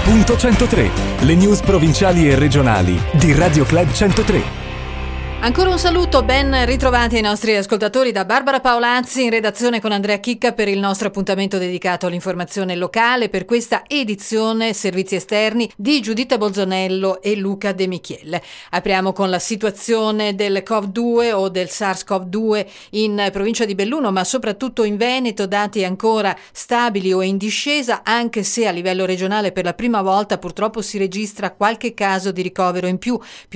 Punto 103, le news provinciali e regionali di Radio Club 103. Ancora un saluto, ben ritrovati ai nostri ascoltatori da Barbara Paolazzi in redazione con Andrea Chicca per il nostro appuntamento dedicato all'informazione locale per questa edizione Servizi Esterni di Giuditta Bolzonello e Luca De Michiele. Apriamo con la situazione del Cov-2 o del SARS-CoV-2 in provincia di Belluno, ma soprattutto in Veneto, dati ancora stabili o in discesa, anche se a livello regionale per la prima volta purtroppo si registra qualche caso di ricovero in più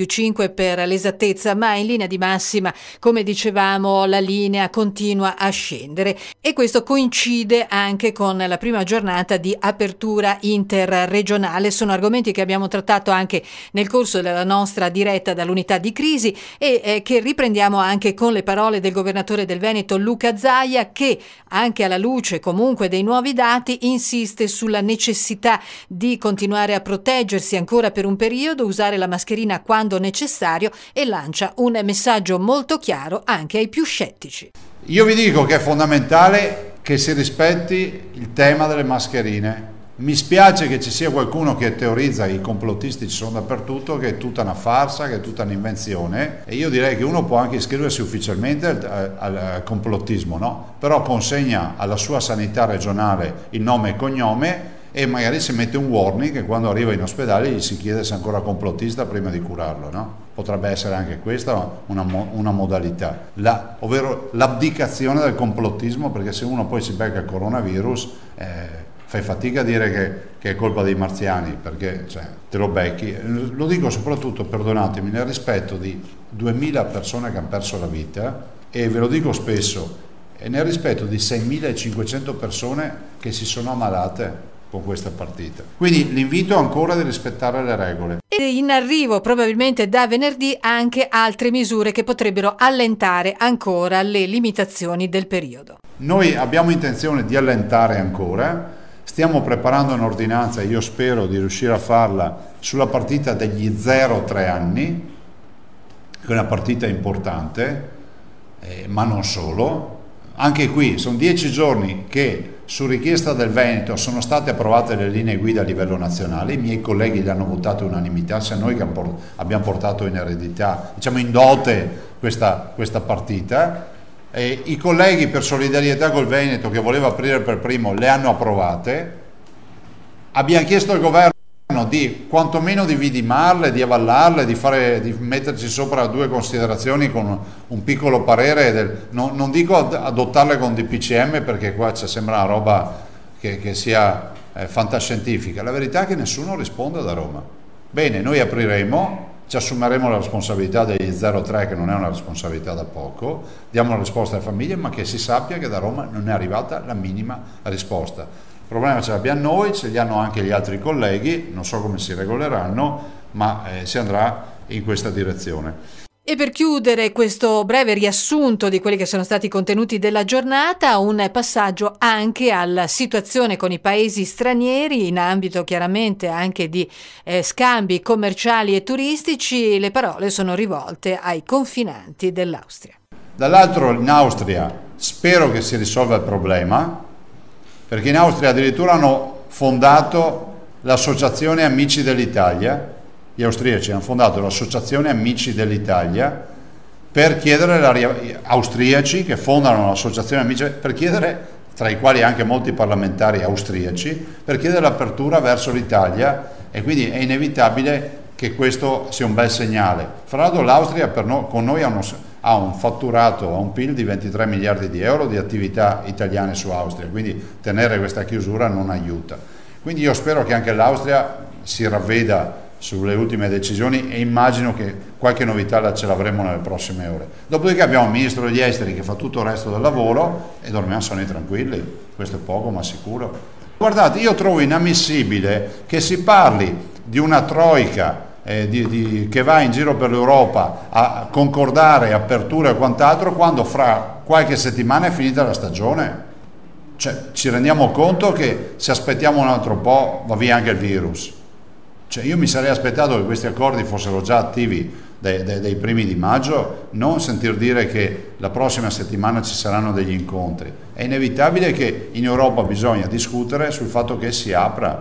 5 per l'esattezza, ma in linea di massima, come dicevamo, la linea continua a scendere e questo coincide anche con la prima giornata di apertura interregionale. Sono argomenti che abbiamo trattato anche nel corso della nostra diretta dall'unità di crisi e che riprendiamo anche con le parole del governatore del Veneto Luca Zaia, che anche alla luce comunque dei nuovi dati insiste sulla necessità di continuare a proteggersi ancora per un periodo, usare la mascherina quando necessario e lancia un messaggio molto chiaro anche ai più scettici. Io vi dico che è fondamentale che si rispetti il tema delle mascherine. Mi spiace che ci sia qualcuno che teorizza, i complottisti ci sono dappertutto, che è tutta una farsa, che è tutta un'invenzione, e io direi che uno può anche iscriversi ufficialmente al complottismo, no? Però consegna alla sua sanità regionale il nome e cognome e magari si mette un warning che quando arriva in ospedale gli si chiede se è ancora complottista prima di curarlo, no? Potrebbe essere anche questa una modalità, ovvero l'abdicazione del complottismo, perché se uno poi si becca il coronavirus fai fatica a dire che è colpa dei marziani, perché te lo becchi. Lo dico soprattutto, perdonatemi, nel rispetto di 2000 persone che hanno perso la vita, e ve lo dico spesso, e nel rispetto di 6500 persone che si sono ammalate con questa partita. Quindi l'invito è ancora di rispettare le regole. E in arrivo probabilmente da venerdì anche altre misure che potrebbero allentare ancora le limitazioni del periodo. Noi abbiamo intenzione di allentare ancora, stiamo preparando un'ordinanza, io spero di riuscire a farla sulla partita degli 0-3 anni, che è una partita importante, ma non solo. Anche qui sono 10 giorni che su richiesta del Veneto sono state approvate le linee guida a livello nazionale, i miei colleghi le hanno votate unanimità, sia noi che abbiamo portato in eredità, diciamo in dote questa partita. I colleghi per solidarietà col Veneto, che voleva aprire per primo, le hanno approvate. Abbiamo chiesto al governo di quantomeno di vidimarle, di avallarle, di metterci sopra due considerazioni con un piccolo parere, non dico adottarle con DPCM, perché qua sembra una roba che sia fantascientifica. La verità è che nessuno risponde da Roma. Bene, noi apriremo, ci assumeremo la responsabilità degli 0,3, che non è una responsabilità da poco, diamo una risposta alle famiglie, ma che si sappia che da Roma non è arrivata la minima risposta. Il problema ce l'abbiamo noi, ce li hanno anche gli altri colleghi, non so come si regoleranno, ma si andrà in questa direzione. E per chiudere questo breve riassunto di quelli che sono stati i contenuti della giornata, un passaggio anche alla situazione con i paesi stranieri in ambito chiaramente anche di scambi commerciali e turistici. Le parole sono rivolte ai confinanti dell'Austria. Dall'altro, in Austria spero che si risolva il problema, perché in Austria addirittura hanno fondato l'Associazione Amici dell'Italia. Gli austriaci hanno fondato l'Associazione Amici dell'Italia per chiedere, austriaci che fondano l'Associazione Amici, per chiedere, tra i quali anche molti parlamentari austriaci, per chiedere l'apertura verso l'Italia, e quindi è inevitabile che questo sia un bel segnale. Fra l'altro l'Austria con noi ha un fatturato, ha un PIL di 23 miliardi di euro di attività italiane su Austria, quindi tenere questa chiusura non aiuta. Quindi io spero che anche l'Austria si ravveda sulle ultime decisioni, e immagino che qualche novità ce l'avremo nelle prossime ore. Dopodiché abbiamo il ministro degli esteri che fa tutto il resto del lavoro e dormiamo sonni tranquilli, questo è poco ma sicuro. Guardate, io trovo inammissibile che si parli di una troica che va in giro per l'Europa a concordare aperture e quant'altro, quando fra qualche settimana è finita la stagione. Cioè, ci rendiamo conto che se aspettiamo un altro po' va via anche il virus. Cioè, io mi sarei aspettato che questi accordi fossero già attivi dai primi di maggio, non sentir dire che la prossima settimana ci saranno degli incontri. È inevitabile che in Europa bisogna discutere sul fatto che si apra,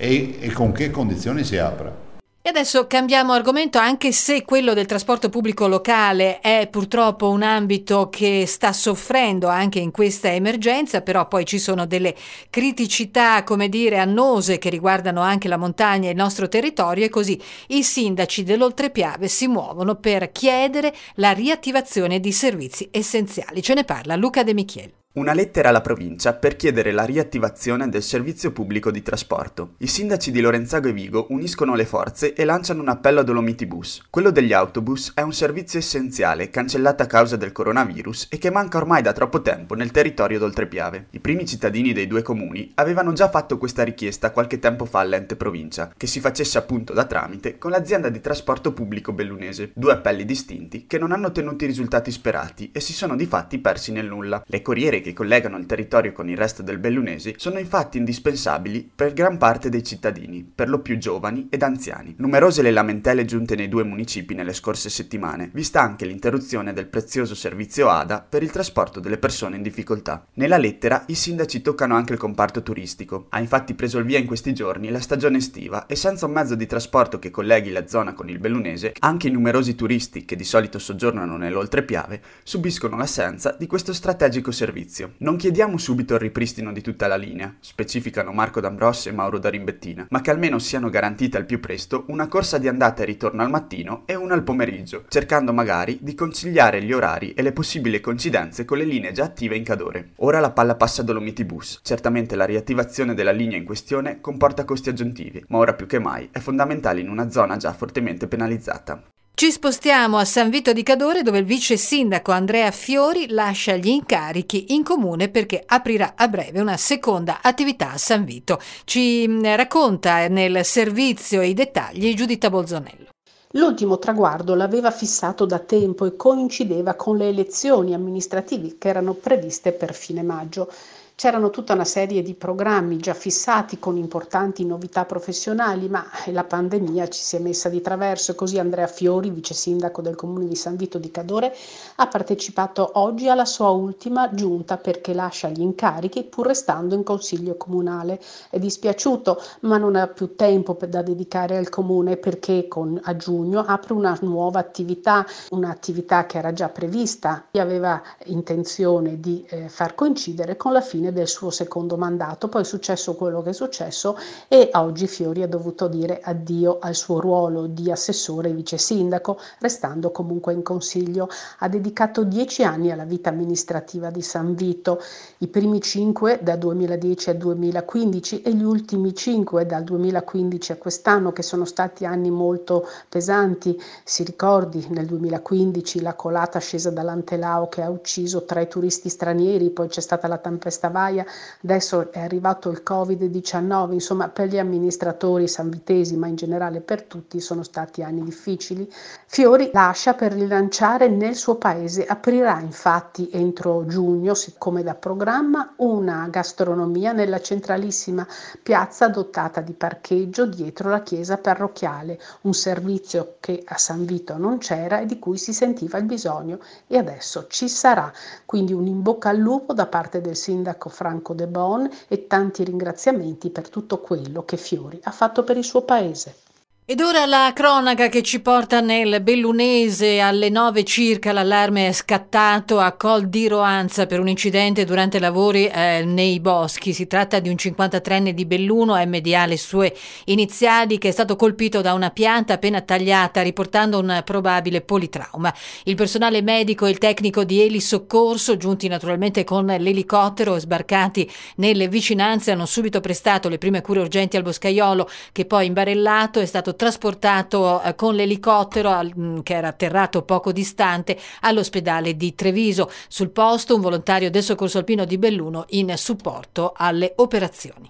e con che condizioni si apre. E adesso cambiamo argomento, anche se quello del trasporto pubblico locale è purtroppo un ambito che sta soffrendo anche in questa emergenza, però poi ci sono delle criticità, come dire, annose che riguardano anche la montagna e il nostro territorio, e così i sindaci dell'Oltrepiave si muovono per chiedere la riattivazione di servizi essenziali. Ce ne parla Luca De Michiel. Una lettera alla provincia per chiedere la riattivazione del servizio pubblico di trasporto. I sindaci di Lorenzago e Vigo uniscono le forze e lanciano un appello a Dolomiti Bus. Quello degli autobus è un servizio essenziale, cancellato a causa del coronavirus e che manca ormai da troppo tempo nel territorio d'Oltrepiave. I primi cittadini dei due comuni avevano già fatto questa richiesta qualche tempo fa all'ente provincia, che si facesse appunto da tramite con l'azienda di trasporto pubblico bellunese. Due appelli distinti che non hanno ottenuto i risultati sperati e si sono di fatti persi nel nulla. Le corriere che collegano il territorio con il resto del bellunese sono infatti indispensabili per gran parte dei cittadini, per lo più giovani ed anziani. Numerose le lamentele giunte nei due municipi nelle scorse settimane, vista anche l'interruzione del prezioso servizio ADA per il trasporto delle persone in difficoltà. Nella lettera i sindaci toccano anche il comparto turistico. Ha infatti preso il via in questi giorni la stagione estiva e senza un mezzo di trasporto che colleghi la zona con il bellunese, anche i numerosi turisti che di solito soggiornano nell'Oltrepiave subiscono l'assenza di questo strategico servizio. Non chiediamo subito il ripristino di tutta la linea, specificano Marco D'Ambros e Mauro D'Arimbettina, ma che almeno siano garantite al più presto una corsa di andata e ritorno al mattino e una al pomeriggio, cercando magari di conciliare gli orari e le possibili coincidenze con le linee già attive in Cadore. Ora la palla passa a Dolomiti Bus. Certamente la riattivazione della linea in questione comporta costi aggiuntivi, ma ora più che mai è fondamentale in una zona già fortemente penalizzata. Ci spostiamo a San Vito di Cadore, dove il vice sindaco Andrea Fiori lascia gli incarichi in comune perché aprirà a breve una seconda attività a San Vito. Ci racconta nel servizio i dettagli Giuditta Bolzonello. L'ultimo traguardo l'aveva fissato da tempo e coincideva con le elezioni amministrative che erano previste per fine maggio. C'erano tutta una serie di programmi già fissati con importanti novità professionali, ma la pandemia ci si è messa di traverso e così Andrea Fiori, vice sindaco del comune di San Vito di Cadore, ha partecipato oggi alla sua ultima giunta perché lascia gli incarichi pur restando in consiglio comunale. È dispiaciuto, ma non ha più tempo da dedicare al comune perché a giugno apre una nuova attività, un'attività che era già prevista e aveva intenzione di far coincidere con la fine del suo secondo mandato. Poi è successo quello che è successo e oggi Fiori ha dovuto dire addio al suo ruolo di assessore e vice sindaco, restando comunque in consiglio. Ha dedicato 10 anni alla vita amministrativa di San Vito, i primi 5 da 2010 a 2015 e gli ultimi 5 dal 2015 a quest'anno, che sono stati anni molto pesanti. Si ricordi nel 2015 la colata scesa dall'Antelao che ha ucciso 3 turisti stranieri, poi c'è stata la tempesta Vaia, adesso è arrivato il Covid-19, insomma per gli amministratori sanvitesi, ma in generale per tutti, sono stati anni difficili. Fiori lascia per rilanciare nel suo paese, aprirà infatti entro giugno, come da programma, una gastronomia nella centralissima piazza dotata di parcheggio dietro la chiesa parrocchiale, un servizio che a San Vito non c'era e di cui si sentiva il bisogno e adesso ci sarà, quindi un in bocca al lupo da parte del sindaco Franco De Bon e tanti ringraziamenti per tutto quello che Fiori ha fatto per il suo paese. Ed ora la cronaca che ci porta nel Bellunese. Alle 9 circa l'allarme è scattato a Col di Roanza per un incidente durante lavori nei boschi. Si tratta di un 53enne di Belluno, MDA le sue iniziali, che è stato colpito da una pianta appena tagliata, riportando un probabile politrauma. Il personale medico e il tecnico di elisoccorso, giunti naturalmente con l'elicottero e sbarcati nelle vicinanze, hanno subito prestato le prime cure urgenti al boscaiolo, che poi imbarellato è stato trasportato con l'elicottero che era atterrato poco distante all'ospedale di Treviso. Sul posto un volontario del Soccorso Alpino di Belluno in supporto alle operazioni.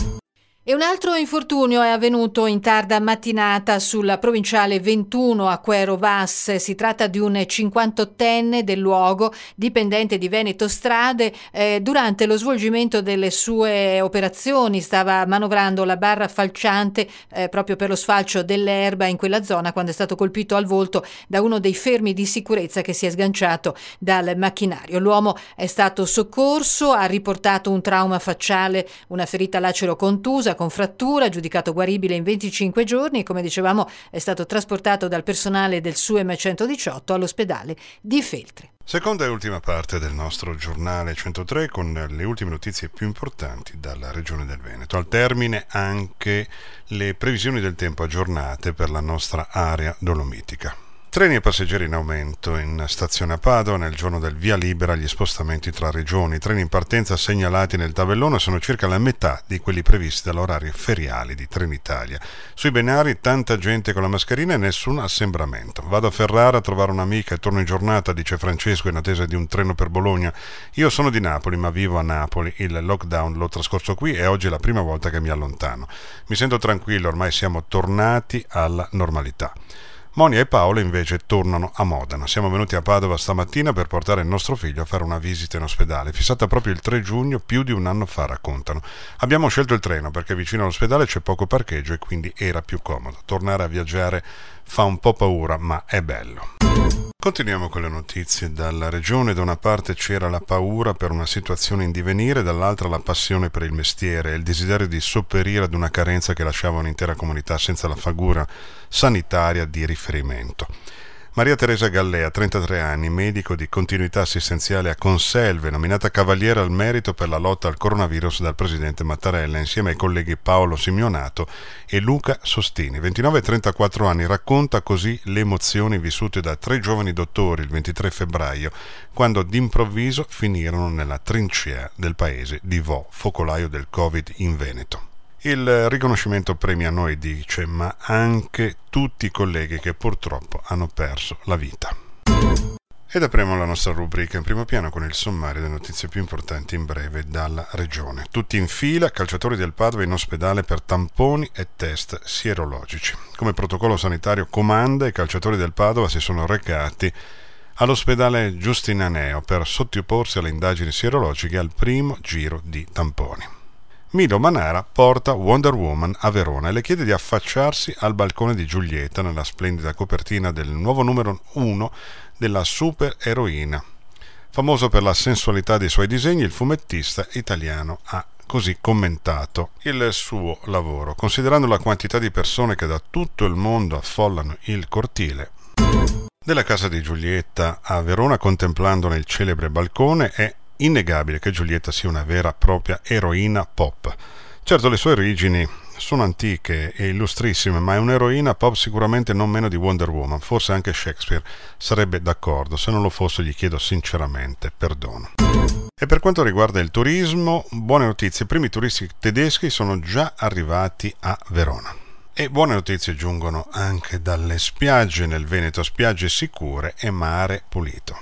E un altro infortunio è avvenuto in tarda mattinata sulla provinciale 21 a Quero Vas. Si tratta di un 58enne del luogo, dipendente di Veneto Strade. Durante lo svolgimento delle sue operazioni stava manovrando la barra falciante proprio per lo sfalcio dell'erba in quella zona, quando è stato colpito al volto da uno dei fermi di sicurezza che si è sganciato dal macchinario. L'uomo è stato soccorso, ha riportato un trauma facciale, una ferita lacero contusa, con frattura, giudicato guaribile in 25 giorni e, come dicevamo, è stato trasportato dal personale del SUEM 118 all'ospedale di Feltre. Seconda e ultima parte del nostro giornale 103 con le ultime notizie più importanti dalla regione del Veneto. Al termine anche le previsioni del tempo aggiornate per la nostra area dolomitica. Treni e passeggeri in aumento in stazione a Padova nel giorno del via libera agli spostamenti tra regioni. I treni in partenza segnalati nel tabellone sono circa la metà di quelli previsti dall'orario feriale di Trenitalia. Sui binari tanta gente con la mascherina e nessun assembramento. Vado a Ferrara a trovare un'amica e torno in giornata, dice Francesco in attesa di un treno per Bologna. Io sono di Napoli ma vivo a Napoli. Il lockdown l'ho trascorso qui e oggi è la prima volta che mi allontano. Mi sento tranquillo, ormai siamo tornati alla normalità. Monia e Paolo invece tornano a Modena. Siamo venuti a Padova stamattina per portare il nostro figlio a fare una visita in ospedale, fissata proprio il 3 giugno, più di un anno fa, raccontano. Abbiamo scelto il treno perché vicino all'ospedale c'è poco parcheggio e quindi era più comodo. Tornare a viaggiare fa un po' paura, ma è bello. Continuiamo con le notizie dalla regione. Da una parte c'era la paura per una situazione in divenire, dall'altra la passione per il mestiere e il desiderio di sopperire ad una carenza che lasciava un'intera comunità senza la figura sanitaria di riferimento. Maria Teresa Gallea, 33 anni, medico di continuità assistenziale a Conselve, nominata Cavaliere al Merito per la lotta al coronavirus dal presidente Mattarella, insieme ai colleghi Paolo Simeonato e Luca Sostini. 29 e 34 anni, racconta così le emozioni vissute da 3 giovani dottori il 23 febbraio, quando d'improvviso finirono nella trincea del paese di Vo, focolaio del Covid in Veneto. Il riconoscimento premia noi, dice, ma anche tutti i colleghi che purtroppo hanno perso la vita. Ed apriamo la nostra rubrica in primo piano con il sommario delle notizie più importanti in breve dalla regione. Tutti in fila, calciatori del Padova in ospedale per tamponi e test sierologici. Come protocollo sanitario comanda, i calciatori del Padova si sono recati all'ospedale Giustinaneo per sottoporsi alle indagini sierologiche al primo giro di tamponi. Milo Manara porta Wonder Woman a Verona e le chiede di affacciarsi al balcone di Giulietta nella splendida copertina del nuovo numero 1 della supereroina. Famoso per la sensualità dei suoi disegni, il fumettista italiano ha così commentato il suo lavoro. Considerando la quantità di persone che da tutto il mondo affollano il cortile della casa di Giulietta a Verona contemplandone il celebre balcone, è innegabile che Giulietta sia una vera e propria eroina pop. Certo, le sue origini sono antiche e illustrissime, ma è un'eroina pop sicuramente non meno di Wonder Woman. Forse anche Shakespeare sarebbe d'accordo. Se non lo fosse, gli chiedo sinceramente perdono. E per quanto riguarda il turismo, buone notizie. I primi turisti tedeschi sono già arrivati a Verona. E buone notizie giungono anche dalle spiagge nel Veneto, spiagge sicure e mare pulito.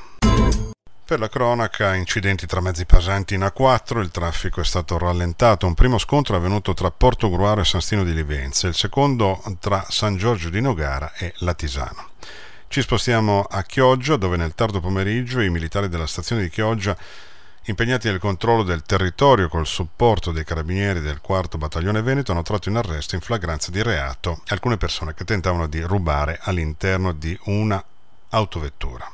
Per la cronaca, incidenti tra mezzi pesanti in A4, il traffico è stato rallentato. Un primo scontro è avvenuto tra Portogruaro e San Stino di Livenza, il secondo tra San Giorgio di Nogara e Latisano. Ci spostiamo a Chioggia, dove nel tardo pomeriggio i militari della stazione di Chioggia, impegnati nel controllo del territorio col supporto dei carabinieri del 4° battaglione Veneto, hanno tratto in arresto in flagranza di reato alcune persone che tentavano di rubare all'interno di una autovettura.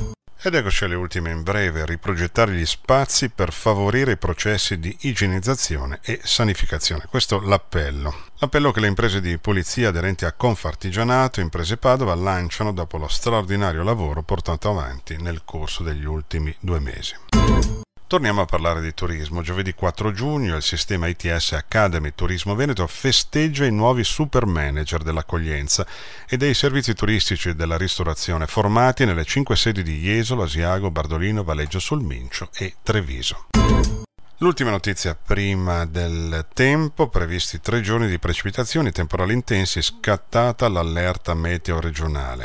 Ed eccoci alle ultime in breve: riprogettare gli spazi per favorire i processi di igienizzazione e sanificazione. Questo l'appello che le imprese di polizia aderenti a Confartigianato, Imprese Padova, lanciano dopo lo straordinario lavoro portato avanti nel corso degli ultimi 2 mesi. Torniamo a parlare di turismo. Giovedì 4 giugno il sistema ITS Academy Turismo Veneto festeggia i nuovi super manager dell'accoglienza e dei servizi turistici e della ristorazione formati nelle 5 sedi di Jesolo, Asiago, Bardolino, Valeggio sul Mincio e Treviso. L'ultima notizia prima del tempo: previsti 3 giorni di precipitazioni, temporali intensi, scattata l'allerta meteo regionale.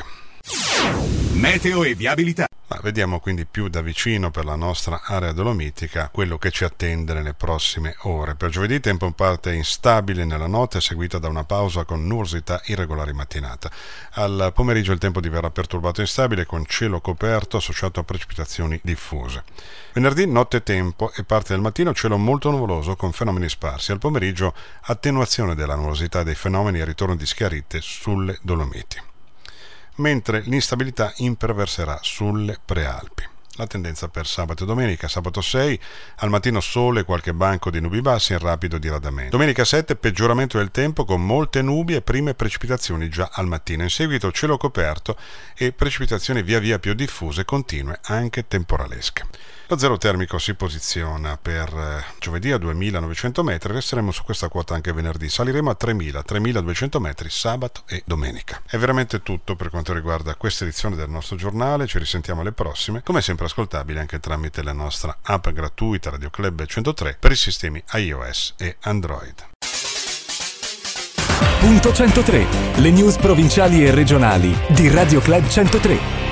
Meteo e viabilità. Ma vediamo quindi più da vicino per la nostra area dolomitica quello che ci attende nelle prossime ore. Per giovedì tempo in parte instabile nella notte, seguita da una pausa con nuvolosità irregolari mattinata. Al pomeriggio il tempo diverrà perturbato e instabile con cielo coperto associato a precipitazioni diffuse. Venerdì notte tempo e parte del mattino cielo molto nuvoloso con fenomeni sparsi. Al pomeriggio attenuazione della nuvolosità dei fenomeni e ritorno di schiarite sulle Dolomiti, mentre l'instabilità imperverserà sulle Prealpi. la tendenza per sabato e domenica. Sabato 6, al mattino sole, qualche banco di nubi basse in rapido diradamento. Domenica 7, peggioramento del tempo con molte nubi e prime precipitazioni già al mattino. In seguito cielo coperto e precipitazioni via via più diffuse, continue, anche temporalesche. Lo zero termico si posiziona per giovedì a 2.900 metri, resteremo su questa quota anche venerdì, saliremo a 3.200 metri sabato e domenica. È veramente tutto per quanto riguarda questa edizione del nostro giornale, ci risentiamo alle prossime, come sempre ascoltabili anche tramite la nostra app gratuita Radio Club 103 per i sistemi iOS e Android. Punto 103, le news provinciali e regionali di Radio Club 103.